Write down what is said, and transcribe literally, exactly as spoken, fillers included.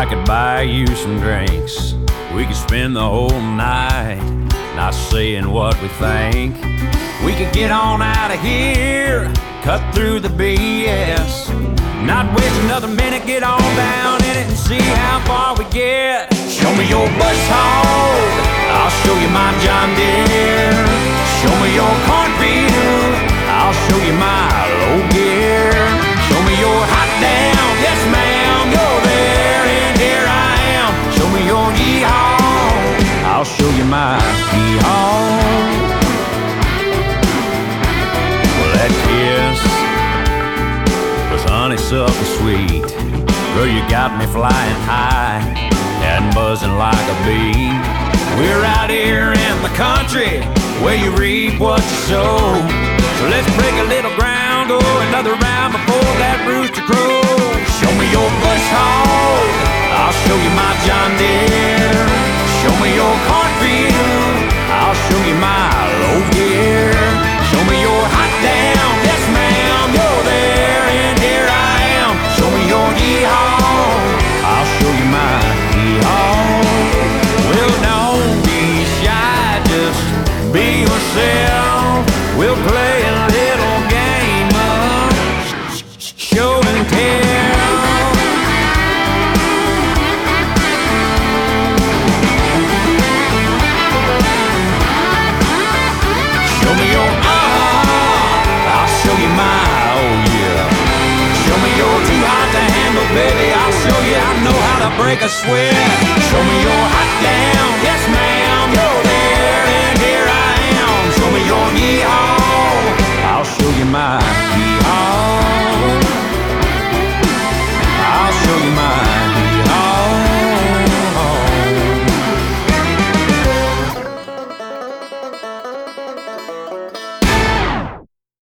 I could buy you some drinks. We could spend the whole night not saying what we think. We could get on out of here, cut through the B S, not waste another minute, get on down in it and see how far we get. Show me your bus hog, I'll show you my John Deere. Show me your cornfield, I'll show you my low gear. Show me your hot down, yes ma'am, you're there and here I am. Show me your yeehaw, I'll show you my yeehaw. Well, that kiss was honeysuckle sweet. Girl, you got me flying high and buzzing like a bee. We're out here in the country where you reap what you sow. So let's break a little ground, go another round before that rooster crows. Show me your bush hog, I'll show you my John Deere. Show me your cornfield, I'll show you my low gear. Show me your hot down, yes ma'am, you're there and here I am. Show me your yeehaw, I'll show you my yeehaw. Well, don't be shy, just be yourself. We'll play a little game of show and tell. Show me your ah, I'll show you my oh yeah. Show me your too hot to handle, baby, I'll show you I know how to break a sweat. Show me your hot down,